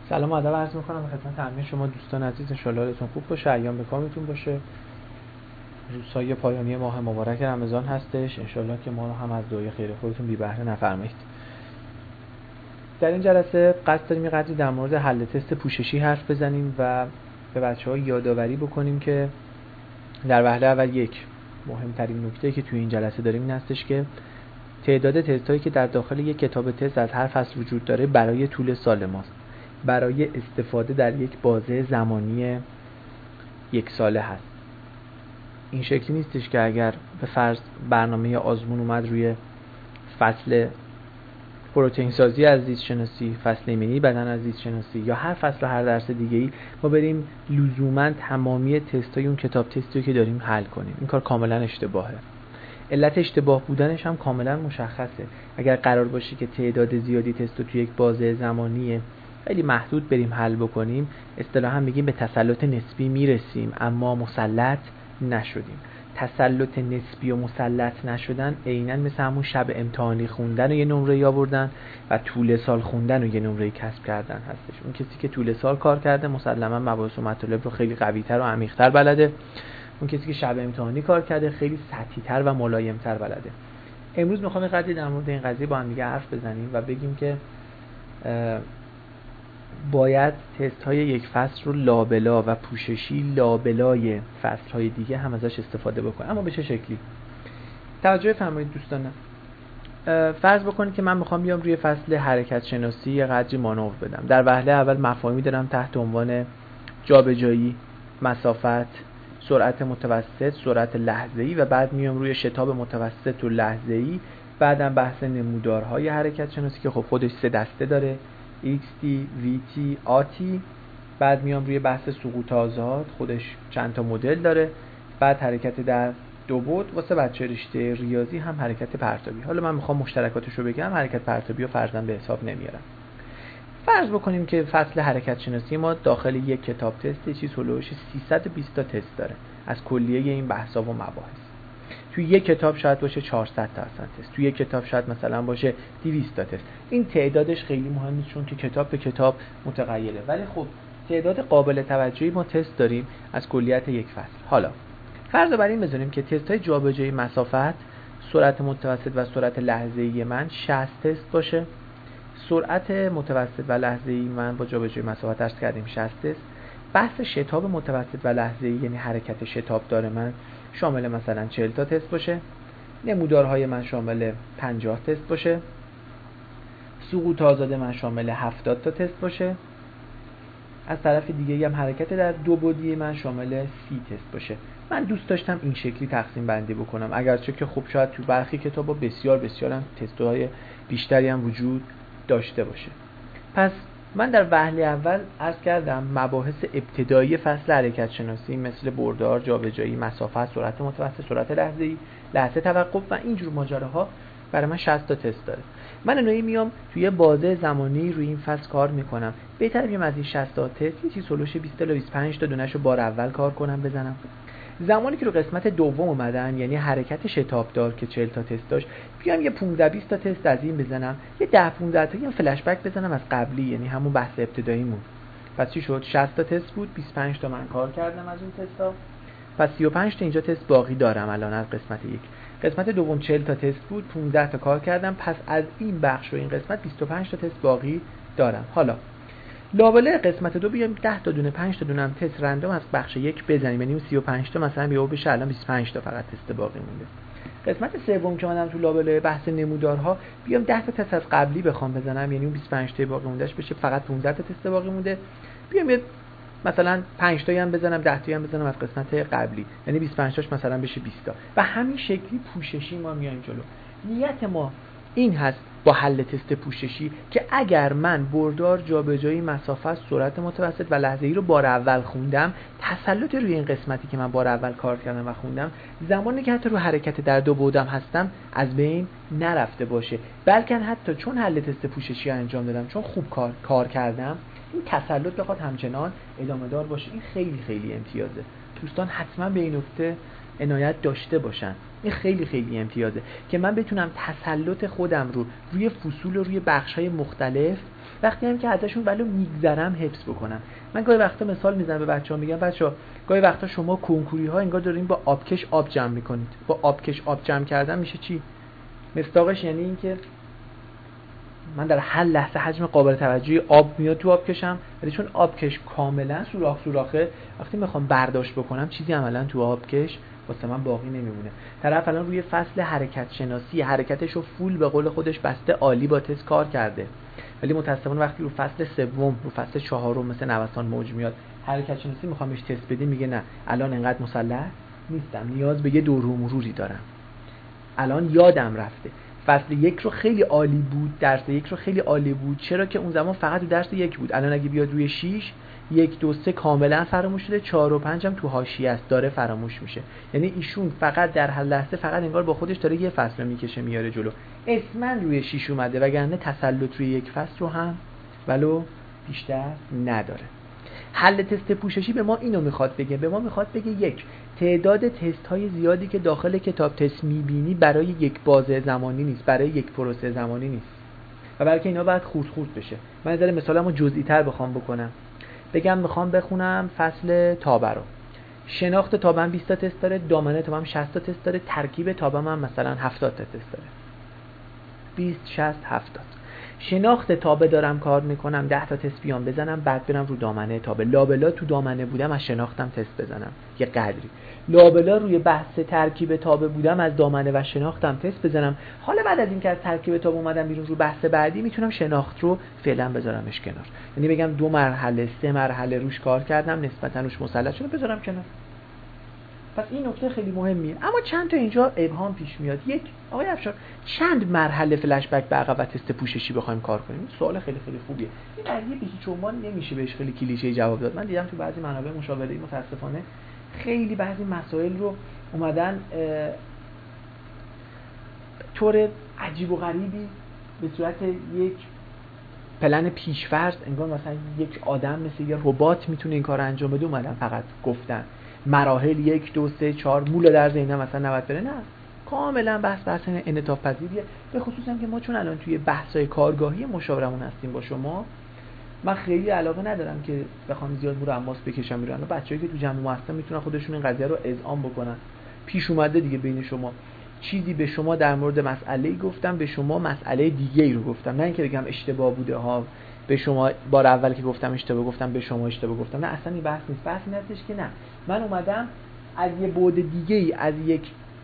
سلام و ادب عرض می‌کنم خدمت همه شما دوستان عزیز. ان شاءالله حالتون خوب باشه، ایام به کامتون باشه. روزهای پایانی ماه مبارک رمضان هستش، ان شاءالله که ما رو هم از دعای خیر خودتون بی بهره نفرمایید. در این جلسه قصد داریم قدری در مورد حل تست پوششی حرف بزنیم و به بچه‌ها یادآوری بکنیم که در وهله اول یک مهمترین نکته که توی این جلسه داریم این هستش که تعداد تست‌هایی که در داخل یک کتاب تست از هر فصل وجود داره برای طول سال ماست، برای استفاده در یک بازه زمانی یک ساله هست. این شکلی نیستش که اگر به فرض برنامه آزمون اومد روی فصل پروتئین سازی از زیست شناسی، فصل ایمنی بدن از زیست شناسی یا هر فصل و هر درس دیگه‌ای ما بریم لزوما تمامی تست‌های اون کتاب تستی که داریم حل کنیم. این کار کاملا اشتباهه. علت اشتباه بودنش هم کاملا مشخصه. اگر قرار باشه که تعداد زیادی تست رو توی یک بازه زمانی خیلی محدود بریم حل بکنیم، اصطلاحاً میگیم به تسلط نسبی میرسیم اما مسلط نشدیم. تسلط نسبی و مسلط نشدن عیناً مثل همون شب امتحانی خوندن و یه نمره آوردن و طول سال خوندن و یه نمره کسب کردن هستش. اون کسی که طول سال کار کرده مسلماً مباحث و مطالب رو خیلی قوی‌تر و عمیق‌تر بلده. اون کسی که شب امتحانی کار کرده خیلی سطحی‌تر و ملایم‌تر بلده. امروز میخوام قضیه در مورد این قضیه با هم دیگه حرف بزنیم و بگیم که باید تست های یک فصل رو لابلا و پوششی لابلای فصل های دیگه هم ازش استفاده بکنیم. اما به چه شکلی؟ توجه فرمایید دوستان. فرض بکنید که من میخوام بیام روی فصل حرکت شناسی یه قدری مانور بدم. در وهله اول مفاهیمی دارم تحت عنوان جابجایی، مسافت، سرعت متوسط، سرعت لحظه‌ای و بعد میام روی شتاب متوسط و لحظه‌ای. بعدم بحث نمودارهای حرکت شناسی که خب خودش 3 دسته داره: XT، VT، AT. بعد میام روی بحث سقوط آزاد، خودش چند تا مدل داره. بعد حرکت در دو بعد، واسه بچه رشته ریاضی هم حرکت پرتابی. حالا من میخوام مشترکاتش رو بگم، حرکت پرتابی رو فرضاً به حساب نمیارم. فرض بکنیم که فصل حرکت شناسی ما داخل یک کتاب تست چیز هلوش 320 تا تست داره از کلیه این بحثا و مباحث. توی یک کتاب شاید باشه 400 تا اصلا تست، توی یک کتاب شاید مثلا باشه 200 تا تست. این تعدادش خیلی مهم نیست چون که کتاب به کتاب متغیره، ولی خب تعداد قابل توجهی ما تست داریم از کلیت یک فصل. حالا فرض بر این بذاریم که تست‌های جابجایی مسافت، سرعت متوسط و سرعت لحظه‌ای من 60 تست باشه. سرعت متوسط و لحظه‌ای من با جابجایی مسافت درس کردیم 60 تست. بحث شتاب متوسط و لحظه‌ای یعنی حرکت شتاب داره من شامل مثلا 40 تا تست باشه. نمودارهای من شامل 50 تست باشه. سقوط آزاد من شامل 70 تا تست باشه. از طرف دیگه هم حرکت در دو بعدی من شامل 30 تست باشه. من دوست داشتم این شکلی تقسیم بندی بکنم، اگرچه که خب شاید تو برخی کتابا بسیار هم تست‌های بیشتری هم وجود داشته باشه. پس من در وهله اول عرض کردم مباحث ابتدایی فصل حرکت شناسی مثل بردار، جابجایی، مسافت، سرعت متوسط، سرعت لحظه‌ای، لحظه توقف و اینجور ماجراها برای من 60 تا تست داره. من نوعی میام توی بازه زمانی روی این فصل کار میکنم. بهتره بیام از این 60 تا تست یه چیز هلوش 20 تا 25 تا دونه‌شو بار اول کار کنم بزنم. زمانی که رو قسمت دوم اومدن یعنی حرکت شتابدار که 40 تا تست داشت، بیام یه 15 20 تا تست از این بزنم، یه 10 15 تا فلش بک بزنم از قبلی یعنی همون بحث ابتداییمون. پس چی شد؟ 60 تا تست بود، 25 تا من کار کردم از اون تستا. پس 35 تا اینجا تست باقی دارم الان از قسمت یک. قسمت دوم 40 تا تست بود، 15 تا کار کردم. پس از این بخش و این قسمت 25 تا تست باقی دارم. حالا لابلای قسمت دو بیام 10 تا دونه 5 تا دونه هم تست رندوم از بخش یک بزنیم، یعنی 35 تا مثلا بیاو بشه الان 25 تا فقط تست باقی مونده. قسمت سوم که منم تو لابلای بحث نمودارها بیام 10 تا تست از قبلی بخوام بزنم، یعنی اون 25 تا باقی موندهش بشه فقط 15 تا تست باقی مونده. بیام مثلا 5 تایی هم بزنم، 10 تایی هم بزنم از قسمت قبلی، یعنی 25 تاش مثلا بشه 20 تا. و همین شکلی پوششی ما میایم جلو. نیت ما این هست با حل تست پوششی که اگر من بردار، جابجایی، مسافت، سرعت متوسط و لحظه‌ای رو بار اول خوندم، تسلط روی این قسمتی که من بار اول کار کردم و خوندم، زمانی که حتی رو حرکت در دو بعدم هستم از بین نرفته باشه، بلکه حتی چون حل تست پوششی انجام دادم، چون خوب کار کردم، این تسلط بخواد همچنان ادامه دار باشه. این خیلی خیلی امتیازه. دوستان حتما به این نکته عنایت داشته باشن. این خیلی خیلی امتیازه که من بتونم تسلط خودم رو روی فصول و روی بخش‌های مختلف وقتی هم که ازشون ولو میگذرم حفظ بکنم. من گاهی وقتا مثال میزنم به بچه‌ها، میگم بچه‌ها گاهی وقتا شما کنکوری‌ها انگار دارین با آبکش آب جمع می‌کنید. با آبکش آب جمع کردن میشه چی؟ مصداقش یعنی این که من در هر لحظه حجم قابل توجهی آب میاد تو آبکشم، ولی چون آبکش کاملا سوراخه وقتی میخوام برداشت بکنم چیزی عملا تو آبکش واسه من باقی نمیمونه. طرف الان روی فصل حرکت شناسی حرکتشو فول به قول خودش بسته، عالی با تست کار کرده، ولی متأسفانه وقتی رو فصل سوم رو فصل چهارم مثل نوسان موج میاد حرکت شناسی میخوام بهش تست بدیم، میگه نه الان انقدر مسلح نیستم، نیاز به یه دور و مروری دارم، الان یادم رفته. فصل یک رو خیلی عالی بود، درس یک رو خیلی عالی بود، چرا که اون زمان فقط تو درس یک بود. الان اگه بیاد روی 6 1 2 3 کاملا فراموش شده، 4 و 5 هم تو حاشیه است، داره فراموش میشه. یعنی ایشون فقط در هر لحظه فقط انگار با خودش داره یه فصل رو میکشه میاره جلو، اسما روی 6 اومده، وگرنه تسلط روی یک فصل رو هم ولو بیشتر نداره. حل تست پوششی به ما اینو میخواد بگه، به ما میخواد بگه یک، تعداد تست های زیادی که داخل کتاب تست میبینی برای یک بازه زمانی نیست، برای یک پروسه زمانی نیست و بلکه اینا باید خورد بشه. من از مثالمو جزئی تر بخوام بکنم، بگم میخوام بخونم فصل تابه رو، شناخت تابه هم 20 تا تست داره، دامنه تابه هم 60 تا تست داره، ترکیب تابه هم مثلا 70 تا تست داره، 20 60 70. شناخت تابه دارم کار میکنم، 10 تا تست بیام بزنم، بعد برم رو دامنه تابه، لابلا تو دامنه بودم از شناختم تست بزنم یه قدری، لابلا روی بحث ترکیب تابه بودم از دامنه و شناختم تست بزنم، حالا بعد از اینکه از ترکیب تابه اومدم بیرون رو بحث بعدی میتونم شناخت رو فعلا بذارمش کنار، یعنی بگم 2 مرحله 3 مرحله روش کار کردم، نسبتا روش مسلط شدم، بذارم کنار. پس این نکته خیلی مهمیه. اما چند تا اینجا ابهام پیش میاد. یک، آقای افشار چند مرحله فلش بک به عقب و تست پوششی بخوایم کار کنیم؟ سوال خیلی خیلی خوبیه. این قضیه به هیچ عنوان نمیشه بهش خیلی کلیشه جواب داد. من دیدم تو بعضی منابع مشاوره‌ای متاسفانه خیلی بعضی مسائل رو اومدن طور عجیب و غریبی به صورت یک پلن پیش‌فرض، انگار مثلا یک آدم مثل یه ربات میتونه این کار انجام بده، اومدن فقط گفتن مراحل 1 2 3 4 مولا در ذهنم مثلا 90 بره. نه، کاملا بحث انعطاف پذیریه. به خصوص هم که ما چون الان توی بحث‌های کارگاهی مشاورمون هستیم با شما، من خیلی علاقه ندارم که بخوام زیاد رو حماس بکشم میرن. بچه‌ای که تو جمع ما هستن میتونن خودشون این قضیه رو اذعان بکنن. پیش اومده دیگه بین شما چیزی به شما در مورد مسئله‌ای گفتم، به شما مسئله دیگه‌ای رو گفتم، نه اینکه بگم اشتباه بوده ها، به شما بار اول که گفتم اشتباه گفتم، به شما اشتباه گفتم. نه، اصلا این بحث نیست. بحث این هستش که نه، من اومدم از یه بعد دیگه‌ای، از یک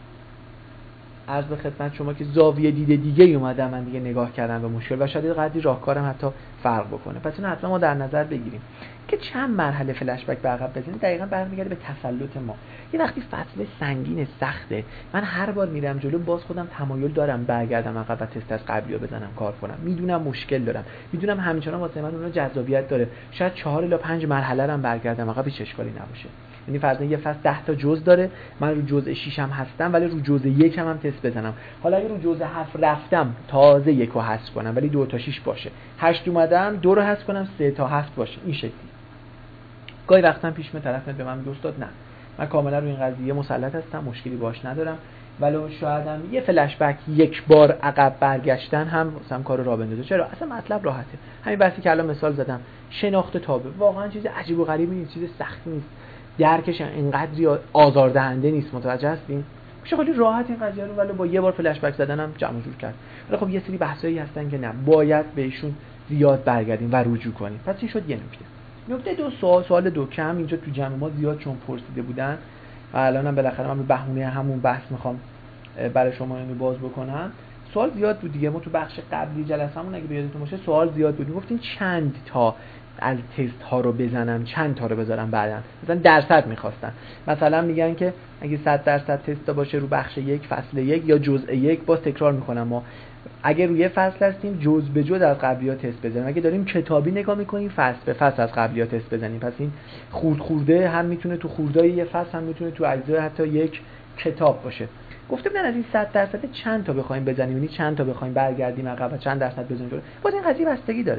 عرض به خدمت شما که زاویه دید دیگه‌ای اومدم من دیگه نگاه کردم به مشکل و شاید قدری راهکارم حتی فرق بکنه. پس اینو حتما ما در نظر بگیریم که چند مرحله فلش بک به عقب بزنیم. دقیقاً برمیگرده به تسلط ما. یه وقتی فصل سنگین سخته، من هر بار میرم جلو باز خودم تمایل دارم برگردم عقب و تست از قبلی رو بزنم کار کنم. میدونم مشکل دارم، میدونم همچنان واسه من اون جذابیت داره، شاید 4 الی 5 مرحله رو برگردم عقب، هیچ اشکالی نباشه. یعنی فرضاً یه فصل 10 تا جزء داره، من رو جزء 6 هم هستم ولی رو جزء 1 هم تست بزنم. حالا اگه رو جزء 7 رفتم تازه 1 رو حذف کنم ولی 2 تا 6 باشه، 8 اومدم 2 رو حذف کنم 3 تا 7 باشه، این شکلی. گاهی وقتا پیش میاد طرف به من دوست داد، نه من کاملا رو این قضیه مسلط هستم، مشکلی باش ندارم، ولی شایدم یه فلش بک یک بار عقب برگشتن هم مثلا کارو راه بندازه. چرا؟ اصلا مطلب راحته. همین بحثی که الان مثال زدم، شناخت تابع واقعا چیز عجیب و غریبی نیست، چیز سختی نیست، درکش اینقدری آزاردهنده نیست. متوجه هستین؟ میشه خیلی راحت این قضیه رو ولی با یه بار فلش بک زدن هم جمع جور کرد. ولی خب یه سری بحثایی هستن که نه، باید بهشون زیاد برگردیم و رجوع کنیم. پس این شد یه نکته. نکته دو، سوال دو کم اینجا تو جمع ما زیاد چون پرسیده بودن و الانم بالاخره من به بهونه همون بحث میخوام برای شما اینو باز بکنم. سوال زیاد بود دیگه، ما تو بخش قبلی جلسه‌مون اگه یادتون باشه سوال زیاد بود، گفتین چند تا از تست ها رو بزنم، چند تا رو بذارم بعداً، مثلا درصد میخواستن، مثلا میگن که اگه 100% تست باشه رو بخش 1 فصل 1 یا جزء 1، باز تکرار میکنم ما اگه روی فصل هستیم جزء به جزء از قبلی‌ها تست بزنیم، اگه داریم کتابی نگاه میکنیم فصل به فصل از قبلی‌ها تست بزنیم. پس این خورده هم میتونه تو خوردای یه فصل، هم میتونه تو اجزای حتی یک کتاب باشه. گفته بودن از این 100% چند تا بخوایم بزنیم، یعنی چند تا بخوایم برگردیم عقب و چند درصد بزنیم جلو. باز این قضیه بستگی داره.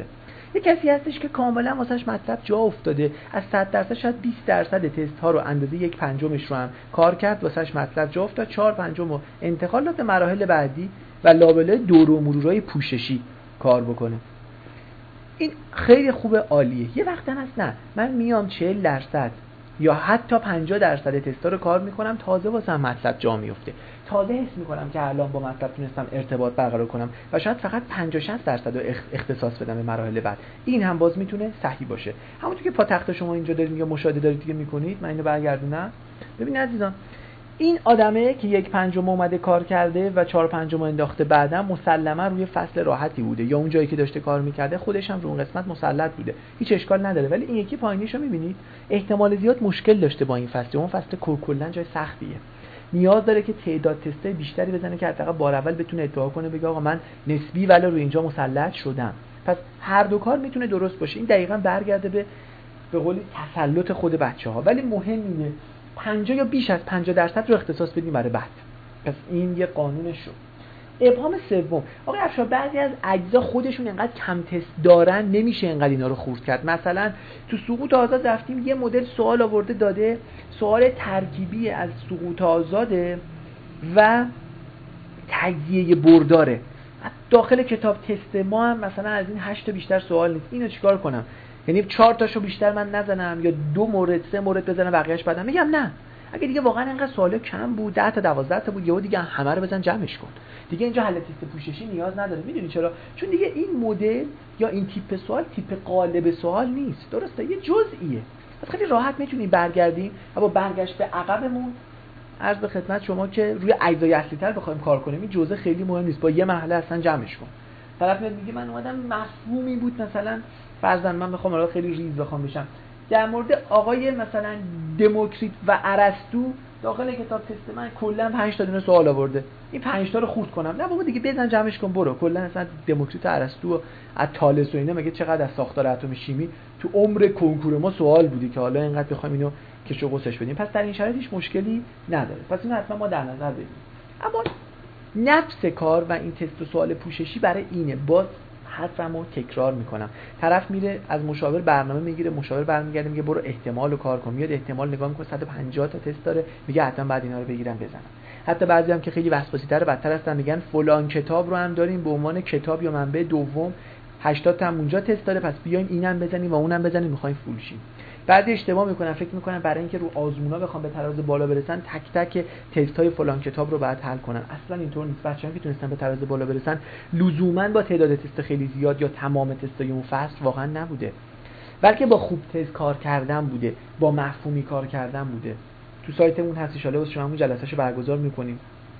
یه کسی هستش که کاملا واسش مطلب جا افتاده، از 100% شاید 20% تست ها رو اندازه 1/5 رو هم کار کرد، واسش مطلب جا افتاد، 4/5 رو انتقال داد به مراحل بعدی و لابلای دور و مرورای پوششی کار بکنه. این خیلی خوبه، عالیه. یه وقت هم هست نه، من میام 40% یا حتی 50% تستا رو کار میکنم، تازه واسه هم مطلب جا میفته، تازه حس میکنم که الان با مطلب تونستم ارتباط برقرار کنم و شاید فقط 50-60% رو اختصاص بدم به مراحل بعد. این هم باز میتونه صحیح باشه. همونطور که پاتخت شما اینجا دارید یا مشاهده دارید دیگه میکنید، من اینو برگردونم. ببین عزیزان، این آدمه که 1/5 اومده کار کرده و 4/5 انداخته بعدم مسلما روی فصل راحتی بوده، یا اون جایی که داشته کار میکرده خودش هم رو اون قسمت مسلط بوده، هیچ اشکال نداره. ولی این یکی پایینیشو میبینید احتمال زیاد مشکل داشته با این فصل. اون فصل کلا جای سختیه، نیاز داره که تعداد تستای بیشتری بزنه که حداقل بار اول بتونه ادعا کنه بگه آقا من نسبی ولی روی اینجا مسلط شدم. پس هر دو کار میتونه درست باشه. این دقیقاً برگرده به قولی تسلط خود بچه‌ها. ولی مهم اینه 50 یا بیش از 50% رو اختصاص بدیم برای بعد. پس این یه قانونش شد. ابهام سوم، آقای افشار بعضی از اجزا خودشون انقدر کم تست دارن نمیشه انقدر اینا رو خورد کرد. مثلا تو سقوط آزاد رفتیم یه مدل سوال آورده داده، سوال ترکیبی از سقوط آزاده و تجزیه برداره. داخل کتاب تست ما هم مثلا از این 8 تا بیشتر سوال نیست. اینو چیکار کنم؟ یعنی 4 تاشو بیشتر من نزنم یا 2 مورد 3 مورد بزنم بقیه‌اش بعدم میگم نه، اگه دیگه واقعا اینقدر سوال کم بود 10 تا 12 تا بود یهو دیگه همه رو بزن جمعش کن دیگه، اینجا حل تست پوششی نیاز نداره. میدونی چرا؟ چون دیگه این مدل یا این تیپ سوال تیپ قالب سوال نیست، درسته؟ یه جزئیه. پس خیلی راحت میتونیم برگردیم و با برگشت به عقبمون عرض به خدمت شما که روی اجزای اصلی‌تر بخوایم کار کنیم این جزء خیلی مهم نیست، با یه مرحله اصلا جمعش کن. طرف میاد میگه من اومدم مفهومی بود، مثلا فرضاً من میخوام الان خیلی ریز بخوام بشم در مورد آقای مثلا دموکریت و ارسطو، داخل کتاب تست من کلا 5 تا دونه سوال آورده، این 5 تا رو خورد کنم؟ نه بابا دیگه بزن جمعش کن برو. کلا مثلا دموکریت و ارسطو و تالس و اینا مگه چقدر از ساختار اتم شیمی تو عمر کنکور ما سوال بودی که حالا اینقدر بخوایم اینو کش و قوسش بدیم؟ پس در این شرایط هیچ مشکلی نداره، پس اینو حتما ما در نظر بگیریم. اما نفس کار و این تست و سوال پوششی برای اینه، باز حرفمو تکرار میکنم، طرف میره از مشاور برنامه میگیره، مشاور برمیگرده میگه برو احتمالو کار کن، میاد احتمال نگاه میکنه 150 تا تست داره، میگه حتما بعد اینا رو بگیرم بزنم. حتی بعضی هم که خیلی وسواسی‌تر بدتر هستن میگن فلان کتاب رو هم داریم به عنوان کتاب یا منبع دوم 80 تا هم اونجا تست داره، پس بیایم اینم بزنیم و اونم بزنیم میخوایم فول شیم. بعضی اشتباه میکنن، فکر میکنن برای اینکه رو آزمونا بخوام به تراز بالا برسن تک تک تست‌های فلان کتاب رو بعد حل کنن. اصلا اینطور نیست. بچه‌ها که تونستن به تراز بالا برسن لزوما با تعداد تست خیلی زیاد یا تمام تست‌های اون فصل واقعا نبوده، بلکه با خوب تست کار کردن بوده، با مفهومی کار کردن بوده. تو سایتمون هست، ان شاءالله شما همون جلسه‌شو برگزار می‌کنیم.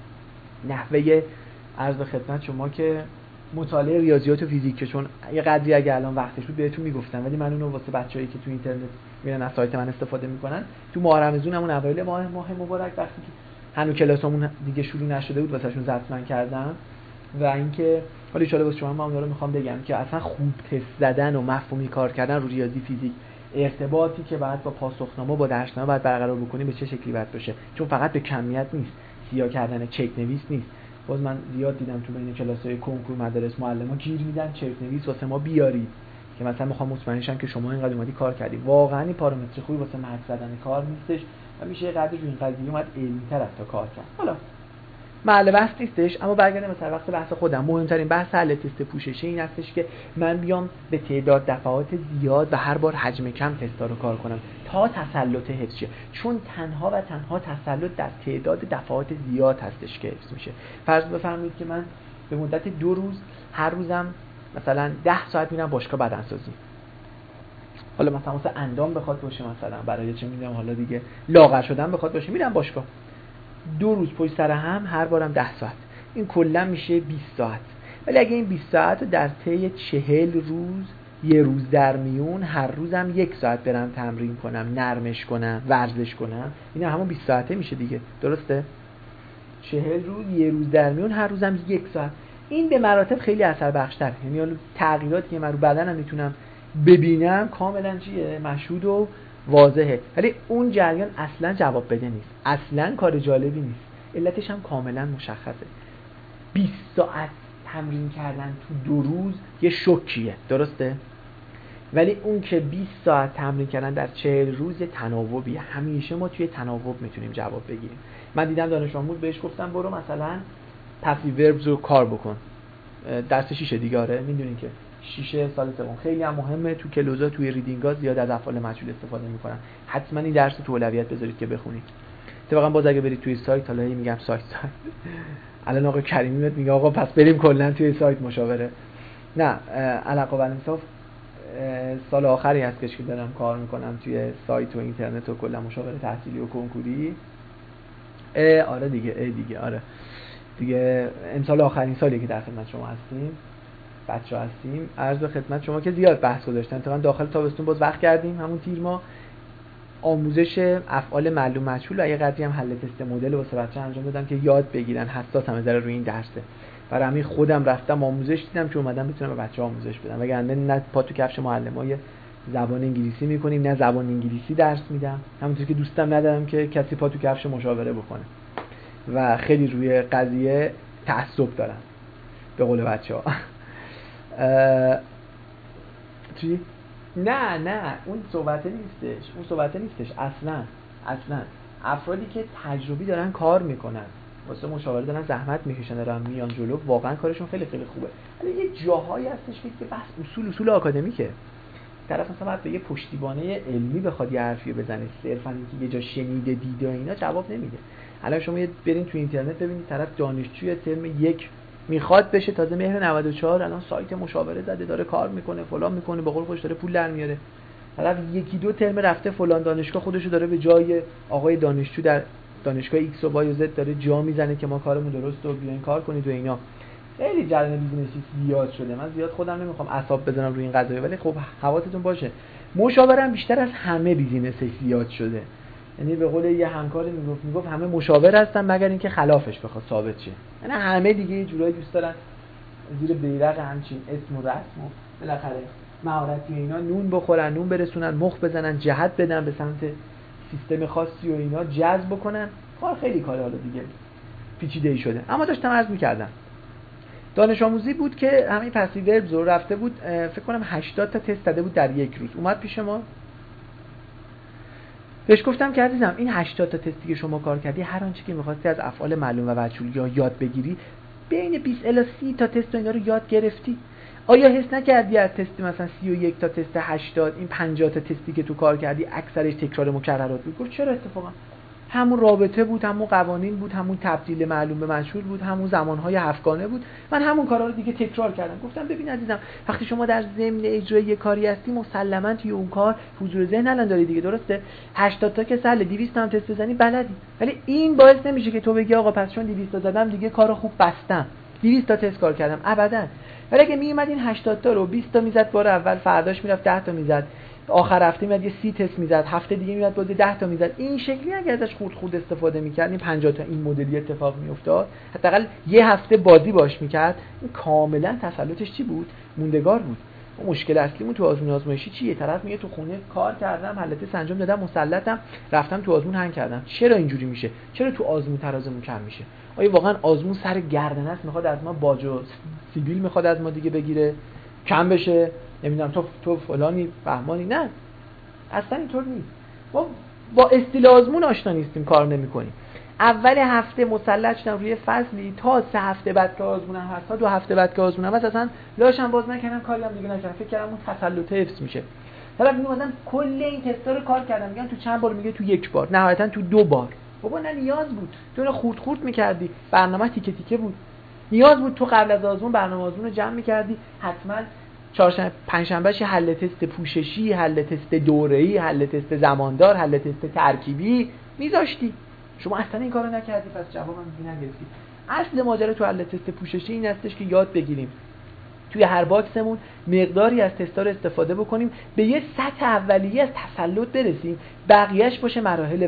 نحوه عرض خدمت شما که مطالعه ریاضیات و فیزیک، چون یه قدری اگه الان وقتش بود بهتون میگفتم، ولی من اونو واسه بچه‌ای که تو اینترنت میرن از سایت من استفاده میکنن، تو ماه رمضان همون اوایل ماه مبارک وقتی که هنوز کلاسمون دیگه شروع نشده بود واسهشون ضبط کردم. و اینکه حالا ان شاءالله واسه شما من رو میخوام بگم که اصلا خوب تست زدن و مفهومی کار کردن رو ریاضی فیزیک، ارتباطی که بعد با پاسخنامه با درسنامه بعد برقرار بکنیم به چه شکلی باید باشه، چون فقط به کمیت نیست، سیاه کردن چک نویس نیست. باز من زیاد دیدم تو بین کلاس‌های کنکور مدارس معلم‌ها گیر میدن چک نویس واسه ما بیارید که مثلا میخوام مطمئن شم که شما اینقدر اومدی کار کردی. واقعا این پارامتر خوبی واسه مرز زدن کار نیستش و میشه یه قدر رو این قضیه اومد علمی‌تر تا کار کرد. حالا محل بحث نیستش، اما برگردیم مثلا وقت بحث خودم. مهمترین بحث حل تست پوششی این هستش که من بیام به تعداد دفعات زیاد و هر بار حجم کم تستا رو کار کنم تا تسلط حفظ شه، چون تنها و تنها تسلط در تعداد دفعات زیاد هستش که حفظ میشه. فرض بفرمایید که من به مدت 2 روز هر روزم مثلا 10 ساعت میرم باشگاه بدنسازی، حالا مثلا واسه اندام بخواد باشه، مثلا برای چه میدونم حالا دیگه لاغر شدن بخواد باشه، میرم باشگاه 2 روز پشت سر هم، هر بارم 10 ساعت، این کلا میشه 20 ساعت. ولی اگه این 20 ساعت رو در طی 40 روز، یه روز در میون، هر روزم 1 ساعت برم تمرین کنم، نرمش کنم، ورزش کنم، این همون 20 ساعته میشه دیگه، درسته؟ 40 روز، یه روز در میون، هر روزم 1 ساعت. این به مراتب خیلی اثر بخش‌تره، یعنی تغییراتی که من رو بدنم میتونم ببینم کاملا چیه؟ مشهود و واضحه. ولی اون جریان اصلا جواب بده نیست، اصلا کار جالبی نیست، علتش هم کاملا مشخصه. 20 ساعت تمرین کردن تو 2 روز یه شوکیه، درسته؟ ولی اون که 20 ساعت تمرین کردن در 40 روز تناوبی، همیشه ما توی تناوب میتونیم جواب بگیریم. من دیدم دانش آموز بهش گفتم برو مثلا پسیو وربز رو کار بکن، درس 6 دیگه. آره میدونین که 6 سال سوم خیلی هم مهمه، تو کلوزا توی ریدینگا زیاد از افعال مجهول استفاده میکنن، حتما این درس تو اولویت بذارید که بخونید. اتفاقا باز اگه برید توی سایت، حالا میگم سایت الان آقا کریمی میاد میگه آقا پس بریم کلا توی سایت مشاوره. نه علاقه بر انصاف سال آخری هستش که دارم کار میکنم توی سایت و اینترنت و کلا مشاوره تحصیلی و کنکوری. آره دیگه آره دیگه امسال آخرین سالی که در خدمت شما هستیم، بچه‌ها هستیم. عرض به خدمت شما که زیاد بحث گذاشتن، اتفاقا داخل تابستون باز وقت کردیم همون تیر ما آموزش افعال معلوم مجهول و یه قضیه هم حل تست مدل واسه بچه‌ها انجام دادم که یاد بگیرن، حساسم از روی این درسه. برای همین خودم رفتم آموزش دیدم که اومدم بتونم به بچه‌ها آموزش بدم، وگرنه نه پا تو کفش معلمای زبان انگلیسی می‌کنیم نه زبان انگلیسی درس میدم، همونطور که دوستم ندارم که کسی پا تو کفش مشاوره بکنه و خیلی روی قضیه تعصب دارم به قول بچه‌ها. چی؟ نه اون صحبت نیستش اصلا. افرادی که تجربی دارن کار میکنن واسه مشاوره دارن زحمت میکشن دارن میان جلو، واقعا کارشون خیلی خیلی خوبه. ولی یه جاهایی هستش که بس اصول آکادمیکه، طرف مثلا باید به یه پشتیبانه علمی بخواد یه حرفی بزنه، صرفا اینکه یه جا شنیده دیده اینا جواب نمیده. الان شما برین تو اینترنت ببینید طرف دانشجوی ترم 1 میخواد بشه، تازه مهر 94 الان سایت مشاوره زده داره کار میکنه فلان میکنه، به قول خودش داره پول در میاره. طرف 1-2 ترم رفته فلان دانشگاه خودشو داره به جای آقای دانشجو در دانشگاه ایکس و وای و زد داره جا میزنه که ما کارمون درسته و بیاین کار کنید و اینا. خیلی جریان بیزینسی زیاد شده. من زیاد خودم نمیخوام اعصاب بزنم روی این قضیه، ولی خب حواستون باشه مشاوره هم بیشتر از همه بیزینسی زیاد شده. یعنی به قول یه همکاری میگفت همه مشاور هستن مگر اینکه خلافش بخواد ثابت شه. یعنی همه دیگه یه جورایی دوست دارن زیر بیرق همچین اسم و رسم و بالاخره مهارتی اینا نون بخورن، نون برسونن، مخ بزنن، جهت بدن به سمت سیستم خاصی و اینا جذب بکنن. کار خیلی کار حالا دیگه پیچیده‌ای شده. اما داشتم عرض می‌کردم دانش آموزی بود که همین پسیو وربز رو رفته بود، فکر کنم 80 تا تست داده بود در یک روز. اومد پیش ما، بهش گفتم که عزیزم این 80 تا تستی که شما کار کردی، هر آنچه که می‌خواستی از افعال معلوم و مجهول یا یاد بگیری بین 20 الی 30 تا تست اینا رو یاد گرفتی. آیا حس نکردی از تست مثلا 31 تا تست 80 این 50 تا تستی که تو کار کردی اکثرش تکرار مکررات بود؟ گفت چرا اتفاقا همون رابطه بود، همون قوانین بود، همون تبدیل معلوم به مجهول بود، همون زمانهای هفتگانه بود، من همون کارا رو دیگه تکرار کردم. گفتم ببین عزیزم وقتی شما در ضمن اجرای یه کاری هستی مسلماً توی اون کار حضور ذهن الان داری دیگه، درسته؟ 80 تا که سال 200 تا هم تست بزنی بلدی، ولی این باعث نمیشه که تو بگی آقا پس چون 200 تا زدم دیگه کارو خوب بستم، 200 تا تست کار کردم. ابداً. ولی اگه میومد این 80 تا رو 20 تا میزد بار اول، فرداش میرفت 10 تا میزد، آخر هفته میاد یه 30 تست میزد، هفته دیگه میاد باز 10 تا میزد، این شکلی اگه ازش خود استفاده میکرد این 50 تا این مدلی اتفاق میافتاد، حداقل یه هفته بازی باش میکرد، این کاملا تسلطش چی بود؟ موندگار بود. مشکل اصلیمون تو آزمون آزمایشی چیه؟ طرف میگه تو خونه کار کردم، حل تست انجام دادم، مسلطم، رفتم تو آزمون هنگ کردم. چرا اینجوری میشه؟ چرا تو آزمون ترازمون کم میشه؟ آیا واقعا آزمون سر گردن است میخواد از ما باج و سیبیل میخواد از ما دیگه بگیره کم بشه؟ نمیدونم تو فلانی فهمانی؟ نه اصلا اینطور نیست. ما با استیل آزمون آشنا نیستیم، کار نمی‌کنیم. اول هفته مسلط شدم روی فصلی، تا 3 هفته بعد که آزمونم هست، تا 2 هفته بعد که آزمونم هست، اصلا لاشم باز نکردم، کاری هم دیگه نکردم. فکر کردم اون تسلط حفظ میشه. حالا میگم کل این تستا رو کار کردم، میگن تو چند بار؟ میگه تو 1 بار، نهایتا تو 2 بار. بابا نه نیاز بود تو رو خورد می‌کردی، برنامه تیکه تیکه بود. نیاز بود تو قبل از آزمون برنامه آزمون رو جمع می‌کردی، حتما چهارشنبه پنجشنبهش حل تست پوششی، حل تست دوره‌ای، حل تست زماندار، حل تست ترکیبی میذاشتی. شما اصلا این کارو نکردی، پس جوابم دیگه نگرفتی. اصل ماجرا تو حل تست پوششی این هستش که یاد بگیریم توی هر باکسمون مقداری از تستا رو استفاده بکنیم، به یه سطح اولیه از تسلط برسیم، بقیهش باشه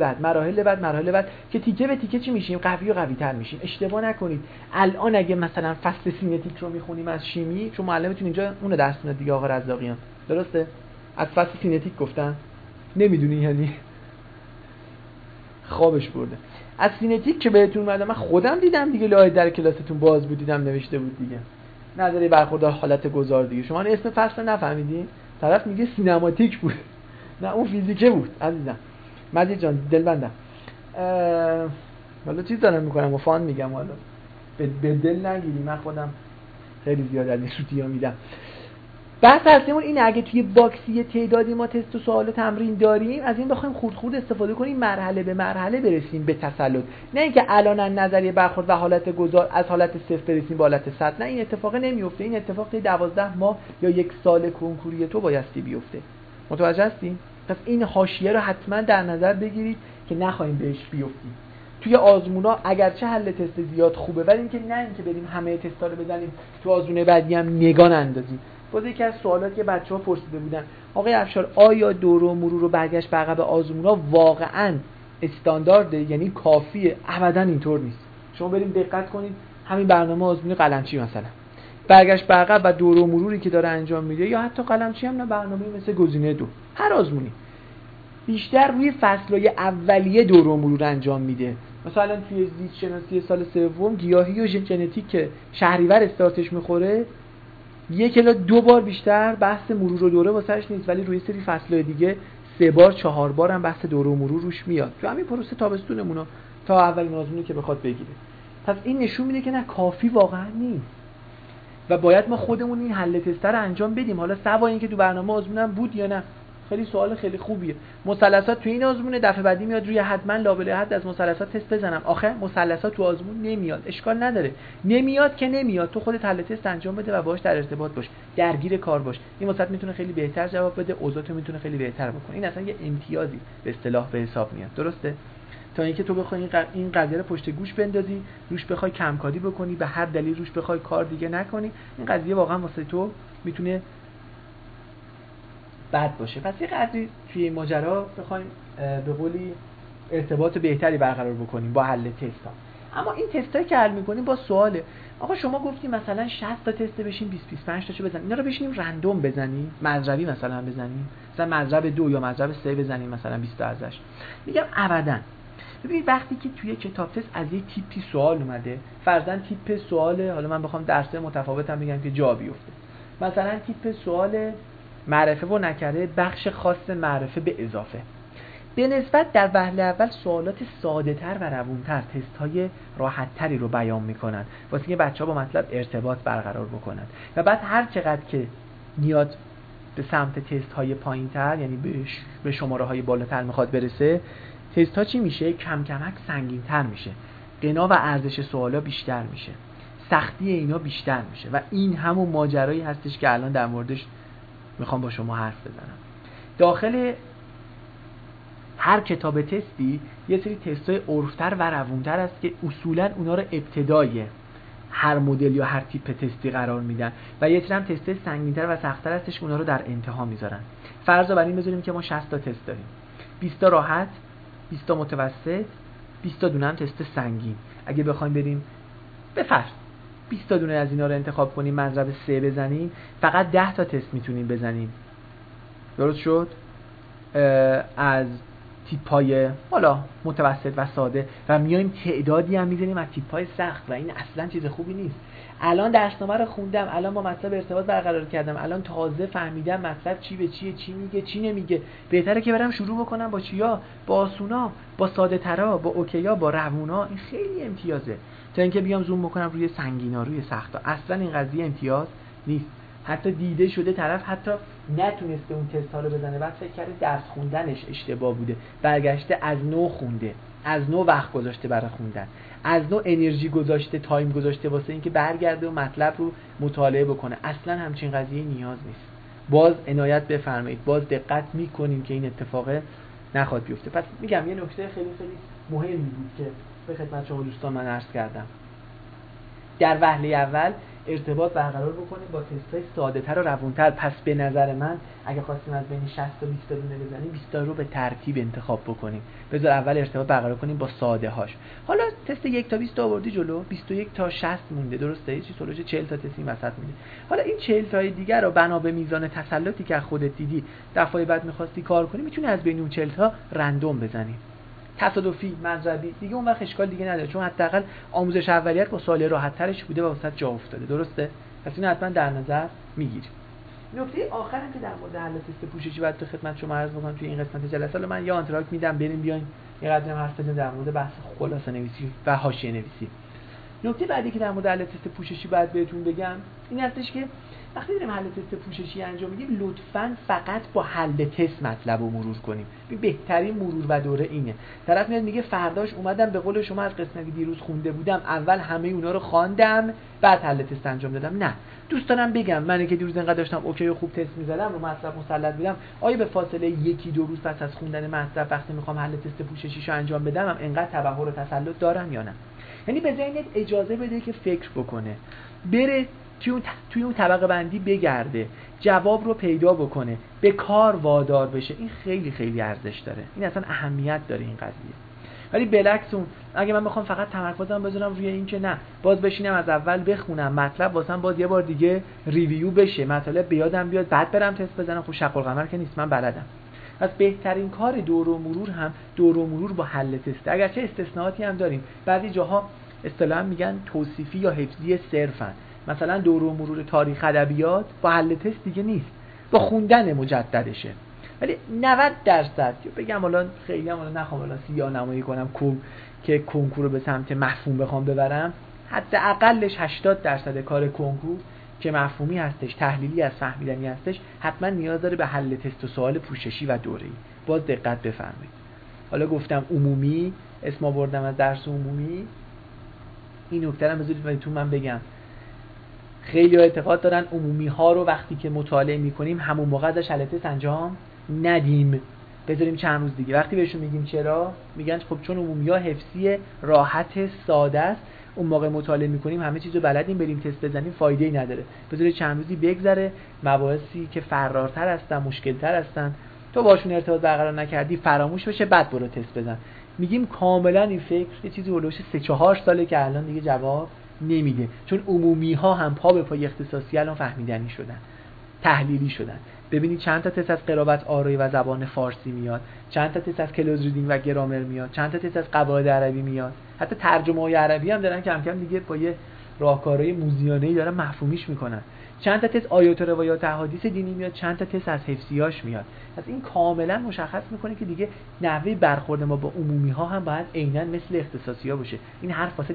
مراحل بعد که تیکه به تیکه چی میشیم؟ قوی و قوی تر میشیم. اشتباه نکنید. الان اگه مثلا فصل سینتیک رو میخونیم از شیمی، چون معلمتون اینجا اون درس میده دیگه، آقا رزاقیان، درسته؟ از فصل سینتیک گفتن، نمیدونی یعنی خوابش برده. از سینتیک که بهتون اومدم، من خودم دیدم دیگه، لایه در کلاستون باز بود، دیدم نوشته بود دیگه، نظری برخوردار حالت گذار دیگه. شما اسم فصل نفهمیدین؟ طرف میگه سینماتیک بود. نه اون فیزیکه بود عزیزم. مجید جان دل بندم. حالا چیز دارم میکنم و فان میگم، حالا به دل نگیری، من خودم خیلی زیاد از این سوتیا میدم. بحث اصلیمون اینه اگه توی باکسی تعدادی ما تست و سوال و تمرین داریم، از این بخوایم خورد خورد استفاده کنیم، مرحله به مرحله برسیم به تسلط، نه اینکه الان از نظریه برخورد و حالت گذار از حالت صفر برسیم به حالت 100. نه، این اتفاق نمیفته. این اتفاق توی 12 ماه یا 1 سال کنکوری تو بایستی بیفته. متوجه هستین؟ پس این حاشیه رو حتما در نظر بگیرید که نخواهیم بهش بیفتیم. توی آزمونا اگرچه حل تست زیاد خوبه، ولی اینکه نه اینکه بریم همه تستا رو بزنیم تو آزمون بعدی هم نگان اندازیم. باز یکی از سوالاتی که بچه‌ها پرسیده بودن، آقای افشار آیا دوره و مرور و برگشت به عقب آزمونا واقعاً استاندارده، یعنی کافیه؟ ابداً اینطور نیست. شما بریم دقت کنید، همین برنامه آزمون قلمچی مثلا برگشت به عقب و دوره و مروری که داره انجام میده، یا حتی قلمچی هم نه، برنامه مثل گزینه 2 هر آزمونی بیشتر روی فصل‌های اولیه دوره و مرور انجام میده. مثلا توی زیست شناسی سال سوم گیاهی و ژنتیک که شهریور استارتش میخوره، 1 الی 2 بار بیشتر بحث مرور و دوره واسش نیست، ولی روی سری فصل‌های دیگه 3 بار 4 بار هم بحث دوره و مرور روش میاد. تو همین پروسه تابستونمون تا اولین آزمونی که بخواد بگیره. پس این نشون میده که نه، کافی واقعا نیست و باید ما خودمون این حل تست رو انجام بدیم. حالا سوا اینکه تو برنامه آزمونم بود یا نه، خیلی سوال خیلی خوبیه. مثلثات تو این آزمون دفعه بعدی میاد روی حتما لابلای حد از مثلثات تست بزنم. آخه مثلثات تو آزمون نمیاد، اشکال نداره، نمیاد که نمیاد، تو خودت حل تست انجام بده و باهاش در ارتباط باش، درگیر کار باش. این واسط میتونه خیلی بهتر جواب بده، اوضاعتو میتونه خیلی بهتر بکنه. این اصلا یه امتیازی به اصطلاح به حساب میاد، درسته؟ تا اینکه تو بخوای این قضیه رو پشت گوش بندازی، روش بخوای کمکاری بکنی، به هر دلیل روش بخوای کار دیگه نکنی، این قضیه واقعا واسه تو میتونه بد باشه. پس یه قضیه توی این ماجرا بخوایم به قولی ارتباط بهتری برقرار بکنیم با حل تستا. اما این تستایی که حل می‌کنیم با سواله، آقا شما گفتیم مثلا 60 تا تست بشین 20 25 تاشو بزنیم، اینا رو بشینیم رندوم بزنیم، مضربی مثلا بزنیم، مثلا مضرب 2 یا مضرب 3 بزنیم مثلا 20 تا ازش. میگم ابداً. ببینید وقتی که توی کتاب تست از یک تیپی سوال اومده، فرضاً تیپ سوال، حالا من بخوام درس متفاوتم بگم که جا بیفته، مثلا تیپ سوال معرفه و نکره بخش خاص معرفه به اضافه، به نسبت در وهله اول سوالات ساده تر و روونتر، تست های راحت تری رو بیان میکنن واسه اینکه بچه‌ها با مطلب ارتباط برقرار بکنن. و بعد هر چقدر که میاد به سمت تست های پایین تر، یعنی به شماره های بالاتر میخواد برسه، تست ها چی میشه؟ کم کمک سنگین تر میشه، غنا و ارزش سوالا بیشتر میشه، سختی اینا بیشتر میشه. و این همون ماجرایی هستش که الان در موردش میخوام با شما حرف بزنم. داخل هر کتاب تستی یه سری تستای عرفتر و روونتر است که اصولا اونا رو ابتدای هر مدل یا هر تیپ تستی قرار میدن، و یه سری هم تستای سنگین‌تر و سخت‌تر هستش که اونا رو در انتها میذارن. فرض رو بر این بذاریم که ما 60 تا تست داریم، 20 تا راحت، 20 تا متوسط، 20 تا دونه هم تست سنگین. اگه بخوایم بریم به فرض 20 تا دونه از اینا رو انتخاب کنیم، مضرب 3 بزنیم، فقط 10 تا تست میتونیم بزنیم. درست شد؟ از تیپ‌های حالا متوسط و ساده، و میایم تعدادی هم میزنیم از تیپ‌های سخت، و این اصلا چیز خوبی نیست. الان درسنامه رو خوندم، الان با مطلب ارتباط برقرار کردم، الان تازه فهمیدم مطلب چی به چیه، چی میگه چی نمیگه. بهتره که برم شروع بکنم با چیا؟ با آسونا، با ساده ترا، با اوکیا، با روونا. این خیلی امتیازه تا اینکه بیام زوم بکنم روی سنگینا، روی سختا. اصلا این قضیه امتیاز نیست. حتی دیده شده طرف حتی نتونسته اون تست ها رو بزنه، بعد فکر کرده درس خوندنش اشتباه بوده، برگشته از نو خونده، از نو وقت گذاشته برای خوندن، از نو انرژی گذاشته، تایم گذاشته واسه اینکه برگرده و مطلب رو مطالعه بکنه. اصلا همچین قضیه نیاز نیست. باز عنایت بفرمایید، باز دقت میکنیم که این اتفاق نخواد بیفته. پس میگم یه نکته خیلی خیلی مهمی بود که به خدمت شما دوستان من عرض کردم. در وهله اول ارتباط برقرار بکنیم با تست‌های ساده‌تر و روونتر. پس به نظر من اگه خواستیم از بین 60 تا 20 تا دونه بزنیم، 20 تا رو به ترتیب انتخاب بکنیم. بذار اول ارتباط برقرار کنیم با ساده هاش. حالا تست 1 تا 20 تا آوردی جلو، 21 تا 60 مونده، درسته؟ چی سولوژ 40 تا تست این وسط مونده. حالا این 40 تای دیگر رو بنا به میزان تسلطی که خودت دیدی دفعه بعد می‌خواستی کار کنی، میتونی از بین اون 40 تا رندوم بزنی. تصادفی، مضربی، دیگه اون وقت اشکال دیگه نداره، چون حداقل آموزش اولیت با سوال راحت ترش بوده و واسط جا افتاده، درسته؟ پس اینو حتما در نظر میگیریم. نکته آخرم که در مورد حل تست پوششی باید تو خدمت شما عرض بکنم توی این قسمت جلسه، من یا آنتراک میدم بریم بیاین یه قدرم حرف بزنیم در مورد بحث خلاصه نویسی و حاشیه نویسی. نکته بعدی که در مورد حل تست پوششی باید بهتون بگم این هستش که وقتی داریم حل تست پوششی انجام میدیم لطفاً فقط با حل تست مطلب رو مرور کنیم. بهترین مرور و دوره اینه. طرف میاد میگه فرداش اومدم به قول شما از قسمتی دیروز خونده بودم اول همه اونا رو خواندم بعد حل تست انجام دادم. نه، دوست دارم بگم من که دیروز انقدر داشتم اوکی و خوب تست می‌زدم رو مطلب مسلط بودم، آیا به فاصله یکی دو روز پس از خوندن مطلب وقتی میخوام حل تست پوششیشو انجام بدم هم انقدر تبحر و تسلط دارم یا نه؟ یعنی به ذهنت اجازه بده که فکر بکنه، بره توی اون طبقه بندی بگرده، جواب رو پیدا بکنه، به کار وادار بشه. این خیلی خیلی ارزش داره، این اصلا اهمیت داره این قضیه. ولی بالعکس اون اگه من بخوام فقط تمرکزم بذارم روی این که نه باز بشینم از اول بخونم مطلب واسم باز یه بار دیگه ریویو بشه مطلب بیادم بیاد بعد برم تست بزنم، خب شق القمر که نیست، من بلدم. پس بهترین کار دور و مرور هم دور و مرور با حل تست. اگرچه استثناءاتی هم داریم، بعضی جاها اصطلاحاً میگن توصیفی یا حفظی صرفاً، مثلا دور و مرور تاریخ ادبیات با حل تست دیگه نیست، با خوندن مجددشه. ولی 90% بگم حالا خیلی هم نخوام حالا سیاه نمایی کنم که کنکور رو به سمت مفهوم بخوام ببرم، حداقلش 80% کار کنکور که مفهومی هستش، تحلیلی از فهمیدنی هستش، حتما نیاز داره به حل تست و سوال پوششی و دوره‌ای. باز دقت بفرمایید. حالا گفتم عمومی، اسم آوردم از درس عمومی، این نکته رو بذارید من بگم. خیلی اعتقاد دارن عمومی ها رو وقتی که مطالعه میکنیم همون موقع ازش حل تست انجام ندیم، بذاریم چند روز دیگه. وقتی بهشون میگیم چرا، میگن خب چون عمومی ها حفظی راحت ساده است، اون موقع مطالعه میکنیم همه چیزو بلدیم، بریم تست بزنیم فایده‌ای نداره، بذارید چند روزی بگذره، مباحثی که فرارتر هستن مشکلتر هستن تو باشون ارتباط برقرار نکردی فراموش بشه بعد برو تست بزن. میگیم کاملا این فکر یه چیزی هولوش 3-4 ساله که الان دیگه جواب نمیده، چون عمومی ها هم پا به پای اختصاصی الان فهمیدنی شدن، تحلیلی شدن. ببینید چند تا تست از قرائت آرایی و زبان فارسی میاد، چند تا تست از کلوز ریدینگ و گرامر میاد، چند تا تست از قواعد عربی میاد، حتی ترجمه های عربی هم دارن کم کم دیگه با یه راهکارهای موزیانه‌ای دارن مفهومیش میکنن. چند تا تست آیات و روایات احادیث دینی میاد، چند تا تست از حفظیاش میاد. از این کاملا مشخص میکنه که دیگه نحوه برخورد ما با عمومی ها هم باید عیناً مثل اختصاصی ها باشه. این حرف واسه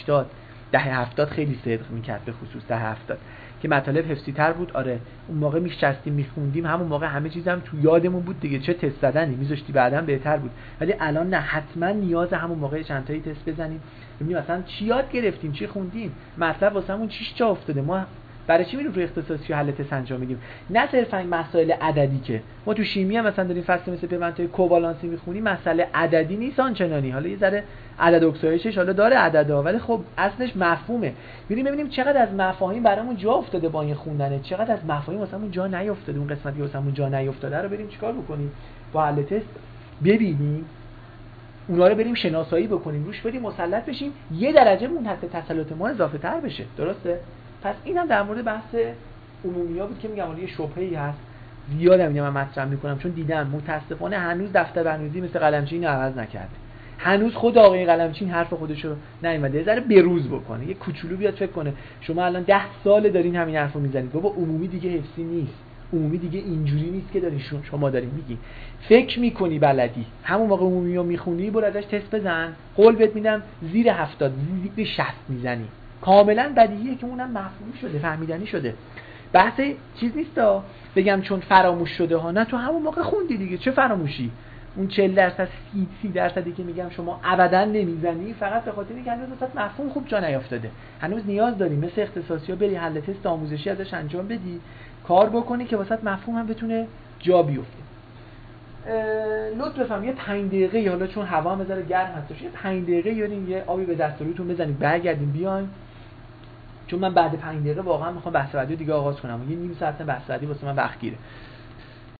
دهه 70 خیلی صدق میکرد، به خصوص دهه 70 که مطالب حفظی تر بود. آره اون موقع میشستیم میخوندیم، همون موقع همه چیزم تو یادمون بود دیگه، چه تست زدنی میذاشتی بعداً بهتر بود. ولی الان نه، حتما نیاز همون موقع چند تایی تست بزنیم ببینیم مثلا چی یاد گرفتیم، چی خوندیم، مطلب واسمون چیش جا افتاده، ما برای چی میریم روی اختصاصی و حل تست انجام میدیم. نه صرفا این مسائل عددی که ما تو شیمی هم مثلا داریم فصل مثل پیوندهای کووالانسی میخونیم، مسئله عددی نیست آنچنانی، حالا یه ذره عدد اکسایشش حالا داره عددا، ولی خب اصلش مفهومه. میریم ببینیم چقدر از مفاهیم برامون جا افتاده با این خوندن، چقدر از مفاهیم واسمون جا نیافتاده، اون قسمتی واسمون جا نیافتاده رو بریم چیکار بکنیم با حل تست ببینیم، اونا رو بریم شناسایی بکنیم، روش بریم مسلط بشیم، یه درجه اون حد تسلط ما اضافه تر بشه. درسته؟ پس اینم در مورد بحث عمومی‌ها بود که میگم حالا یه شبهه‌ای هست، زیادم اینو من مطرح میکنم چون دیدم متاسفانه هنوز دفتر برنامه‌ریزی مثل قلمچین عوض نکرده، هنوز خود آقای قلمچین حرف خودشو نیومده یه ذره بروز بکنه، یه کوچولو بیاد فکر کنه شما الان 10 سال دارین همین حرفو میزنید، بابا عمومی دیگه حفظی نیست، عمومی دیگه اینجوری نیست که دارین شما دارین میگی فکر میکنی بلدی، همون موقع عمومی رو میخونی برو ازش تست بزن، قول بهت میدم زیر 70 زیر 60 میزنی، کاملا بدیهیه که اونم مفهومی شده، فهمیدنی شده. بحث چیز نیستا بگم چون فراموش شده ها، نه تو همون موقع خوندی دیگه، چه فراموشی؟ اون 40% 30% که میگم شما ابدا نمیزنی فقط به خاطر اینکه هنوز مثلا مفهوم خوب جا نیافتاده، هنوز نیاز داری مثل اختصاصی‌ها بری حل تست آموزشی ازش انجام بدی، کار بکنی که واسط مفهوم هم بتونه جا بیفته. لطف بفرمایید یه 5 دقیقه حالا چون هوا هم بذاره گرم هستش، یه 5 دقیقه یارین یه آبی به دست روتون بزنید برگردیم بیاین، چون من بعد 5 دقیقه واقعا میخوام بحث بعدی دیگه آغاز کنم، یه نیم ساعت بحث بعدی واسه من وقت گیره.